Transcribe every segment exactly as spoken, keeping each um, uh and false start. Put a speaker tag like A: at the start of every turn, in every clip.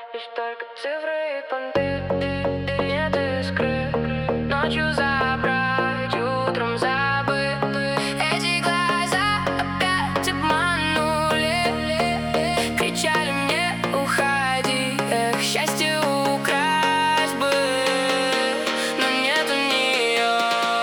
A: Лишь только цифры и понты, нет искры. Ночью забрать, утром забыть. Эти глаза опять обманули, кричали мне: уходи, эх, счастье украсть бы, но нет у нее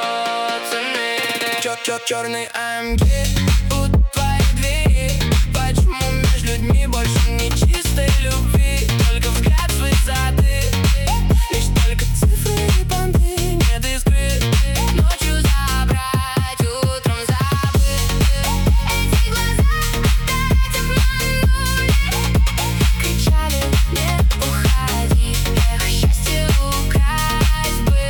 A: цены. Черный эй эм джи у твоей двери. Почему между людьми больше не чистой любви? Только взгляд с высоты, лишь только цифры и понты, нет искры. Ночью забрать, утром забыть. Эти глаза опять обманули, кричали мне: уходи, эх, счастье украсть бы,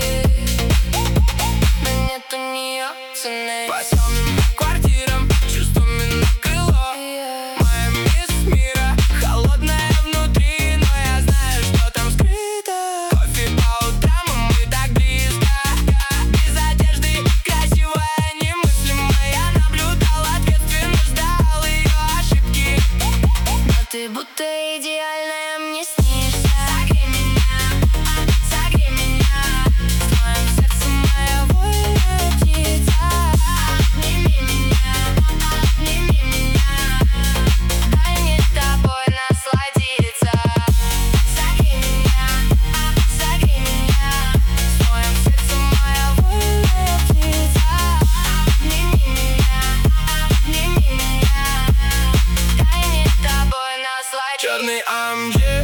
A: но нет у нее цены. По темным квартирам чувствами накрыло. Моя мисс мира холодная внутри, но я знаю, что там скрыто. Кофе по утрам, и мы так близко. Без одежды, красивая, немыслимая. Я наблюдал, ответственно ждал ее ошибки, но ты будто идеальная мне снишься. Согрей меня, согрей меня, в твоем сердце моя вольная птица. Обними меня, обними меня, дай мне тобой насладиться. Согрей меня, согрей меня, в твоем сердце моя вольная птица. Обними меня, обними меня, дай мне тобой насладиться. Черный эй эм джи